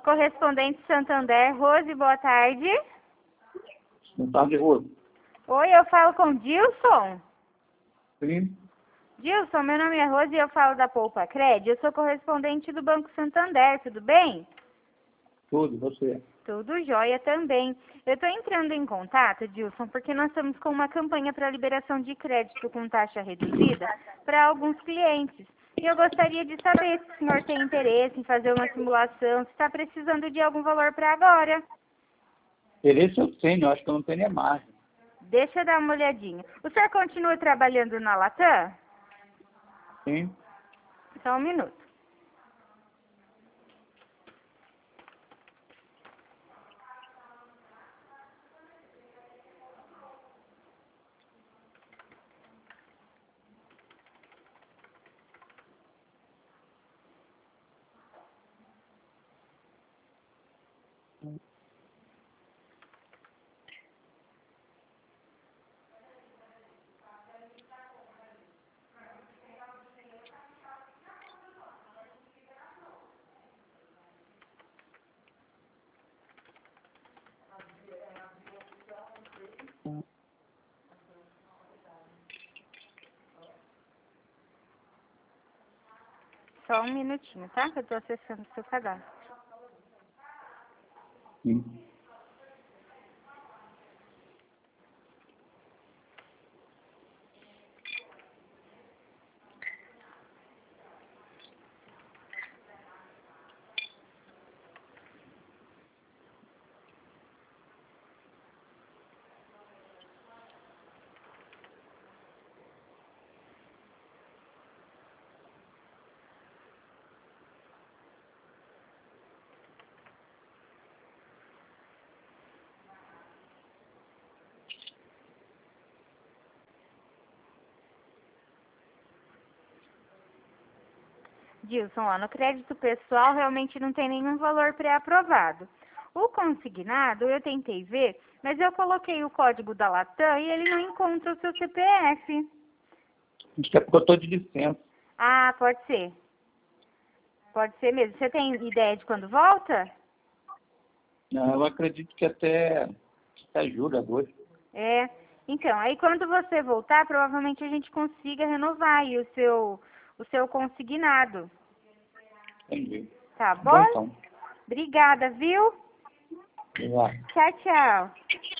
correspondente Santander. Rose, boa tarde. Boa tarde, Rose. Oi, eu falo com Dilson. Sim. Dilson, meu nome é Rose e eu falo da Poupa Cred. Eu sou correspondente do Banco Santander, tudo bem? Tudo, você. Tudo jóia também. Eu estou entrando em contato, Dilson, porque nós estamos com uma campanha para liberação de crédito com taxa reduzida para alguns clientes. E eu gostaria de saber se o senhor tem interesse em fazer uma simulação, se está precisando de algum valor para agora. Interesse eu tenho, eu acho que eu não tenho nem margem. Deixa eu dar uma olhadinha. O senhor continua trabalhando na Latam? Sim. Só um minuto. Só um minutinho, tá? Que eu estou acessando o seu cadastro. Sim. Dilson, ó, no crédito pessoal realmente não tem nenhum valor pré-aprovado. O consignado eu tentei ver, mas eu coloquei o código da Latam e ele não encontra o seu CPF. Acho que é porque eu estou de licença. Ah, pode ser. Pode ser mesmo. Você tem ideia de quando volta? Não, eu acredito que até julho, agosto. É. Então, aí quando você voltar, provavelmente a gente consiga renovar aí o seu consignado. Entendi. Tá Bom, bom? então. Obrigada, viu? Obrigado. Tchau, tchau.